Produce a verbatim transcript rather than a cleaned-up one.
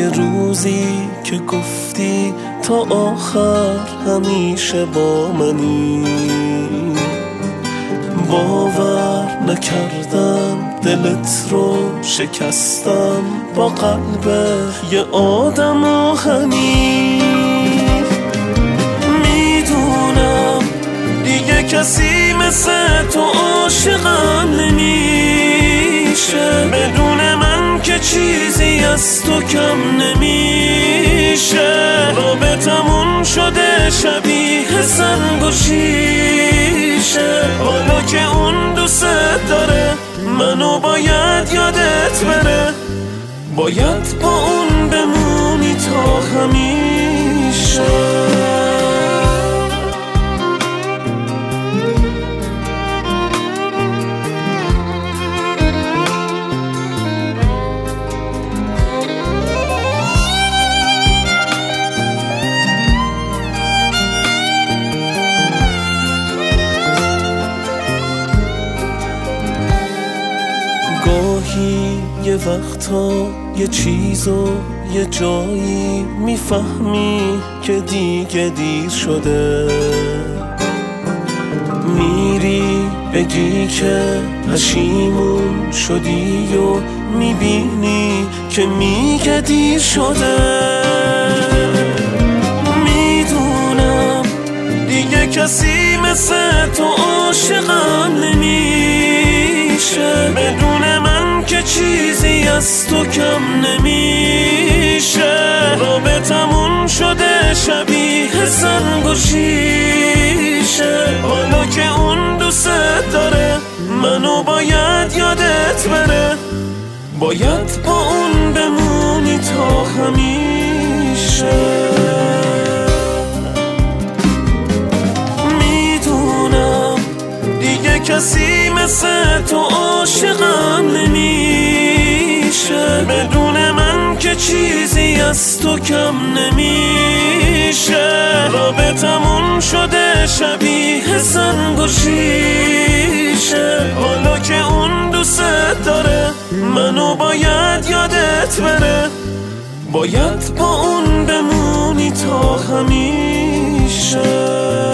یه روزی که گفتی تا آخر همیشه با منی، باور نکردم دلت رو شکستم با قلب یه آدم آهنی. میدونم دیگه کسی مثل تو عاشقم نمیشه، بدون من که چیزی از تو کم نمیشه. رابطمون شده شبیه سنگ و شیشه، حالا که اون دوست داره منو باید یادت بره، باید با اون بمونی تا همیشه. گاهی یه وقتا یه چیزو یه جایی میفهمی که دیگه دیر شده، میری بگی که پشیمون شدی و میبینی که میگه دیر شده. میدونم دیگه کسی مثل تو عاشقم نمیشه، بدون من که چیزی از تو کم نمیشه. رابطمون شده شبیه سنگ و شیشه، حالا که اون دوست داره منو باید یادت بره، باید با اون بمونی تا همیشه. میدونم دیگه کسی مثل تو عاشقم نمیشه، بدون من که چیزی از تو کم نمیشه. رابطمون شده شبیه سنگ و شیشه، حالا که اون دوست داره منو باید یادت بره، باید با اون بمونی تا همیشه.